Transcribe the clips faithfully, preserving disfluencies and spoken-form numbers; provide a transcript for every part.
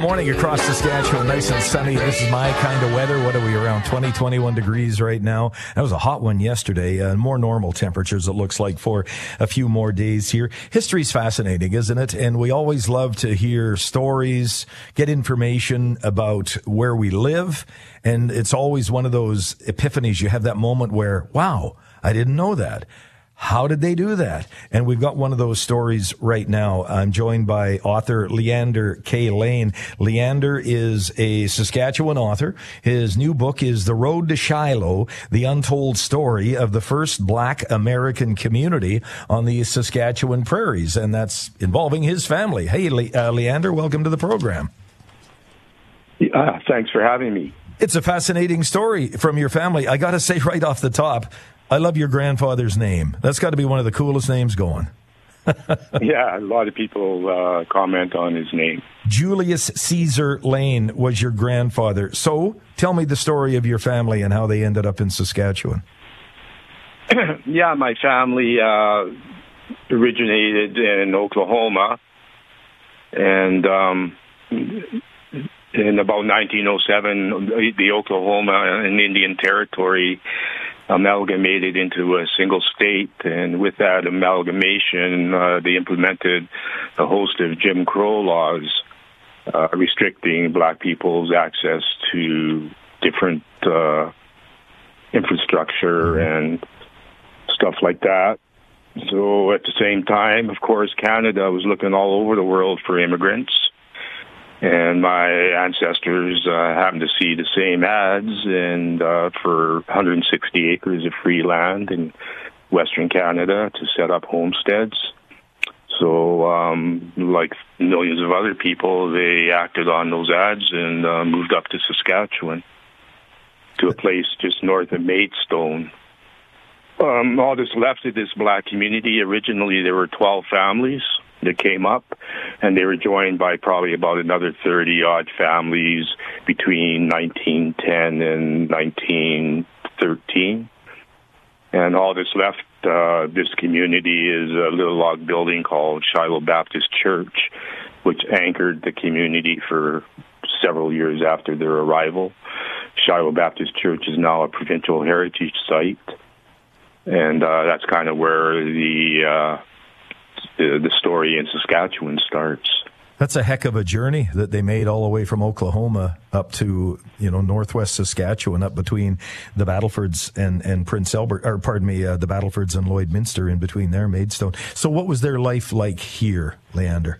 morning across Saskatchewan, nice and sunny. This is my kind of weather. What are we, around twenty, twenty-one degrees right now? That was a hot one yesterday. Uh, more normal temperatures, it looks like, for a few more days here. History's fascinating, isn't it? And we always love to hear stories, get information about where we live. And it's always one of those epiphanies. You have that moment where, wow, I didn't know that. How did they do that? And we've got one of those stories right now. I'm joined by author Leander K. Lane. Leander is a Saskatchewan author. His new book is The Road to Shiloh, the untold story of the first Black American community on the Saskatchewan prairies. And that's involving his family. Hey, Le- uh, Leander, welcome to the program. Uh, thanks for having me. It's a fascinating story from your family. I got to say right off the top, I love your grandfather's name. That's got to be one of the coolest names going. Yeah, a lot of people uh, comment on his name. Julius Caesar Lane was your grandfather. So tell me the story of your family and how they ended up in Saskatchewan. Yeah, my family uh, originated in Oklahoma. And um, in about nineteen oh seven, the Oklahoma and Indian Territory amalgamated into a single state, and with that amalgamation, uh, they implemented a host of Jim Crow laws uh, restricting black people's access to different uh, infrastructure and stuff like that. So at the same time, of course, Canada was looking all over the world for immigrants. And my ancestors uh, happened to see the same ads and uh, for one hundred sixty acres of free land in Western Canada to set up homesteads. So, um, like millions of other people, they acted on those ads and uh, moved up to Saskatchewan, to a place just north of Maidstone. Um, all that's left of this black community, originally there were twelve families that came up, and they were joined by probably about another thirty-odd families between nineteen ten and nineteen thirteen. And all that's left, uh, this community is a little log building called Shiloh Baptist Church, which anchored the community for several years after their arrival. Shiloh Baptist Church is now a provincial heritage site, and uh, that's kind of where the... Uh, The, the story in Saskatchewan starts. That's a heck of a journey that they made all the way from Oklahoma up to, you know, northwest Saskatchewan, up between the Battlefords and, and Prince Albert, or pardon me, uh, the Battlefords and Lloydminster, in between there, Maidstone. So what was their life like here, Leander?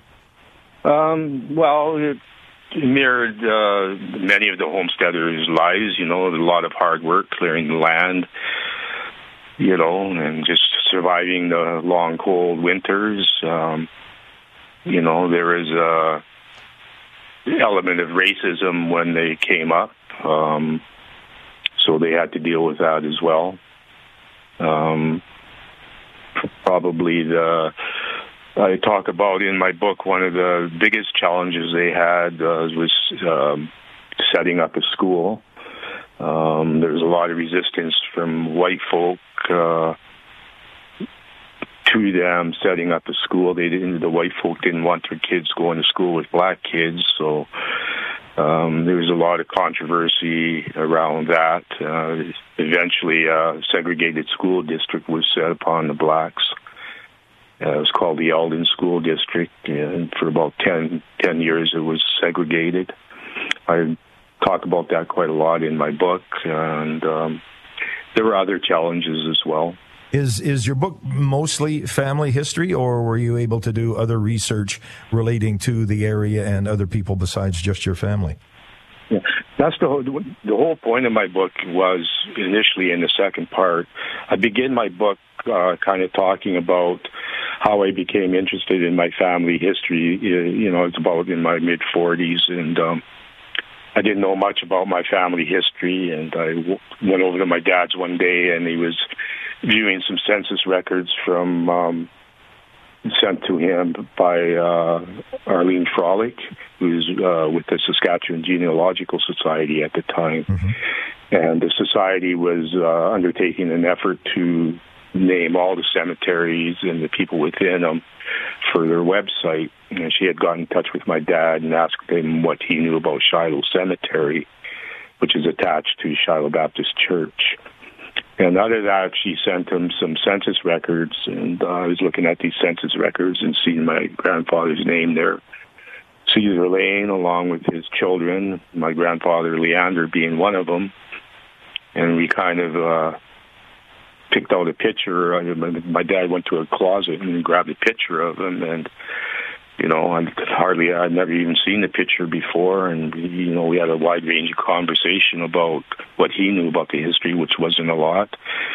Um, well, it mirrored uh, many of the homesteaders' lives, you know, a lot of hard work, clearing the land, you know, and just surviving the long, cold winters. Um, you know, there was a element of racism when they came up, um, so they had to deal with that as well. Um, probably the, I talk about in my book, one of the biggest challenges they had uh, was um, setting up a school. Um, there was a lot of resistance from white folk uh, to them setting up a school. They didn't. The white folk didn't want their kids going to school with black kids, so um, there was a lot of controversy around that. Uh, eventually, a segregated school district was set upon the blacks. Uh, it was called the Eldon School District, and for about ten, ten years it was segregated. I talk about that quite a lot in my book, and um, there were other challenges as well. Is is your book mostly family history, or were you able to do other research relating to the area and other people besides just your family? Yeah, that's the whole, the whole point of my book was initially in the second part. I begin my book uh, kind of talking about how I became interested in my family history. You know, it's about in my mid-forties, and um, I didn't know much about my family history, and I w- went over to my dad's one day, and he was viewing some census records from um, sent to him by uh, Arlene Frolick, who's uh, with the Saskatchewan Genealogical Society at the time. Mm-hmm. And the society was uh, undertaking an effort to name all the cemeteries and the people within them for their website. And she had gotten in touch with my dad and asked him what he knew about Shiloh Cemetery, which is attached to Shiloh Baptist Church. And out of that, she sent him some census records, and uh, I was looking at these census records and seeing my grandfather's name there, Caesar Lane, along with his children, my grandfather Leander being one of them. And we kind of uh, picked out a picture. My dad went to a closet and grabbed a picture of him, and you know, I hardly, I'd never even seen the picture before, and, you know, we had a wide range of conversation about what he knew about the history, which wasn't a lot.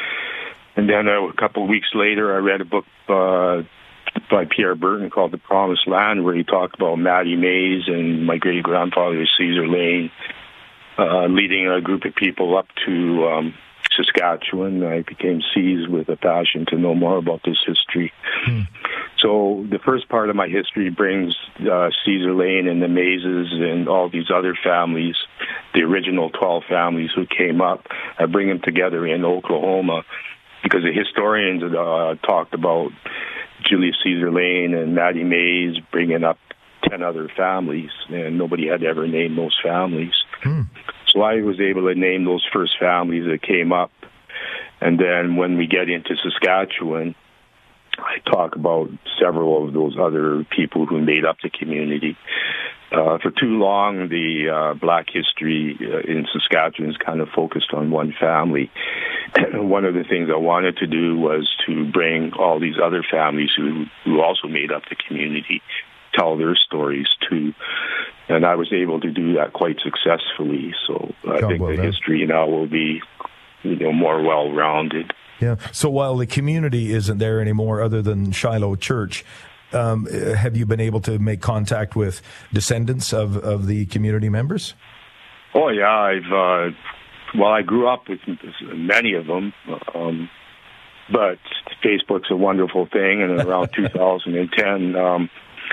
And then uh, a couple of weeks later, I read a book uh, by Pierre Burton called The Promised Land, where he talked about Mattie Mays and my great-grandfather, Caesar Lane, uh, leading a group of people up to um, Saskatchewan. I became seized with a passion to know more about this history. Hmm. So the first part of my history brings uh, Caesar Lane and the Mazes and all these other families, the original twelve families who came up. I bring them together in Oklahoma because the historians uh, talked about Julius Caesar Lane and Mattie Mays bringing up ten other families, and nobody had ever named those families. Hmm. So I was able to name those first families that came up. And then when we get into Saskatchewan, I talk about several of those other people who made up the community. Uh, for too long, the uh, black history uh, in Saskatchewan is kind of focused on one family. One of the things I wanted to do was to bring all these other families who, who also made up the community, tell their stories too. And I was able to do that quite successfully. So I God think well, the man. history now will be, you know, more well-rounded. Yeah. So while the community isn't there anymore, other than Shiloh Church, um, have you been able to make contact with descendants of, of the community members? Oh yeah, I've. Uh, well, I grew up with many of them, um, but Facebook's a wonderful thing. And around two thousand ten, um,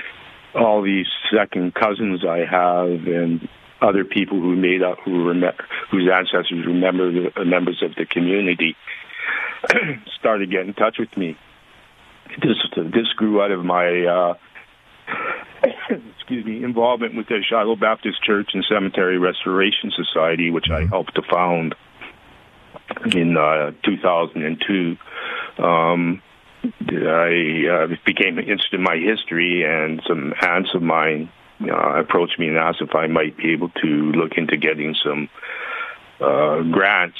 all these second cousins I have and other people who made up, who rem- whose ancestors remember the members of the community, started getting in touch with me. This this grew out of my uh, excuse me involvement with the Shiloh Baptist Church and Cemetery Restoration Society, which I helped to found in uh, two thousand two. Um, I uh, became interested in my history, and some aunts of mine uh, approached me and asked if I might be able to look into getting some uh, grants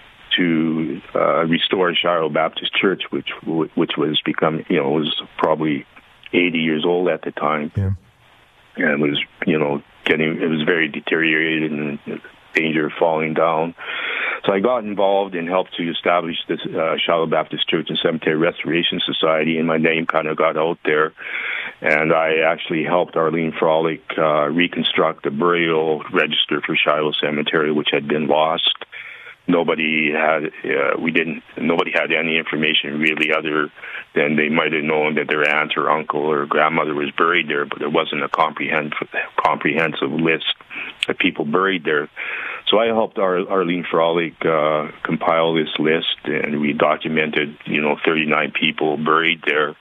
to uh, restore Shiloh Baptist Church, which which was become, you know, was probably eighty years old at the time, yeah. And was, you know, getting, it was very deteriorated and in danger of falling down. So I got involved and helped to establish this uh, Shiloh Baptist Church and Cemetery Restoration Society, and my name kind of got out there. And I actually helped Arlene Frolick uh, reconstruct the burial register for Shiloh Cemetery, which had been lost. Nobody had, uh, we didn't, nobody had any information really other than they might have known that their aunt or uncle or grandmother was buried there, but there wasn't a comprehensive, comprehensive list of people buried there. So I helped Ar- Arlene Frolick uh, compile this list, and we documented, you know, thirty-nine people buried there.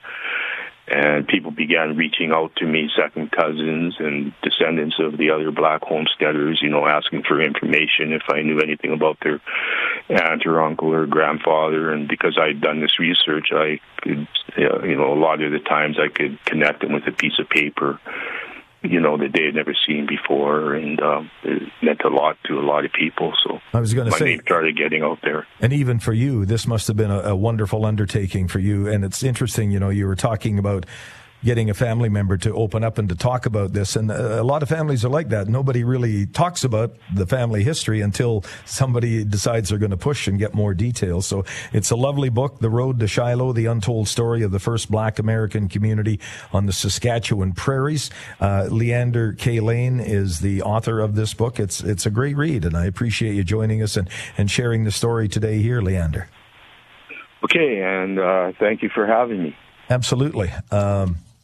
And people began reaching out to me, second cousins and descendants of the other black homesteaders, you know, asking for information if I knew anything about their aunt or uncle or grandfather. And because I had done this research, I could, you know, a lot of the times I could connect them with a piece of paper, you know, that they had never seen before, and um, it meant a lot to a lot of people. So I was going to my say, name started getting out there. And even for you, this must have been a, a wonderful undertaking for you. And it's interesting, you know, you were talking about getting a family member to open up and to talk about this. And a lot of families are like that. Nobody really talks about the family history until somebody decides they're going to push and get more details. So it's a lovely book, The Road to Shiloh, The Untold Story of the First Black American Community on the Saskatchewan Prairies. Uh, Leander K. Lane is the author of this book. It's it's a great read, and I appreciate you joining us and, and sharing the story today here, Leander. Okay, and uh, thank you for having me. Absolutely. Um,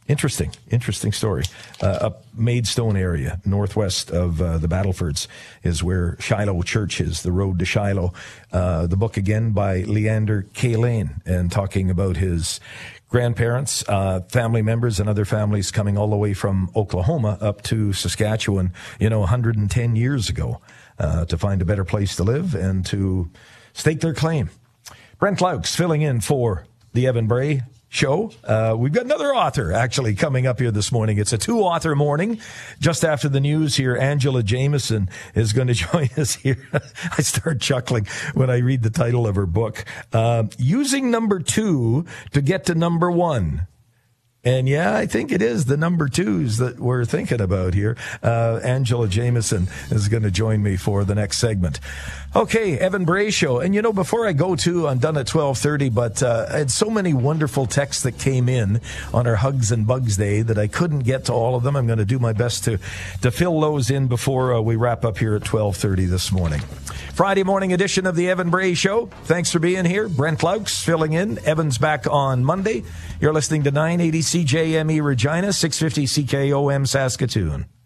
Interesting, interesting story. Uh, up Maidstone area, northwest of uh, the Battlefords, is where Shiloh Church is, the road to Shiloh. Uh, the book, again, by Leander K. Lane, and talking about his grandparents, uh, family members, and other families coming all the way from Oklahoma up to Saskatchewan, you know, one hundred ten years ago, uh, to find a better place to live and to stake their claim. Brent Laux filling in for the Evan Bray Show. Uh, we've got another author actually coming up here this morning. It's a two-author morning. Just after the news here, Angela Jameson is going to join us here. I start chuckling when I read the title of her book, uh, Using Number Two to Get to Number One. And yeah, I think it is the number twos that we're thinking about here. Uh, Angela Jameson is going to join me for the next segment. Okay, Evan Bray Show. And you know, before I go to, I'm done at twelve thirty, but uh, I had so many wonderful texts that came in on our Hugs and Bugs Day that I couldn't get to all of them. I'm going to do my best to, to fill those in before uh, we wrap up here at twelve thirty this morning. Friday morning edition of the Evan Bray Show. Thanks for being here. Brent Laux filling in. Evan's back on Monday. You're listening to nine eighty C J M E Regina, six fifty C K O M Saskatoon.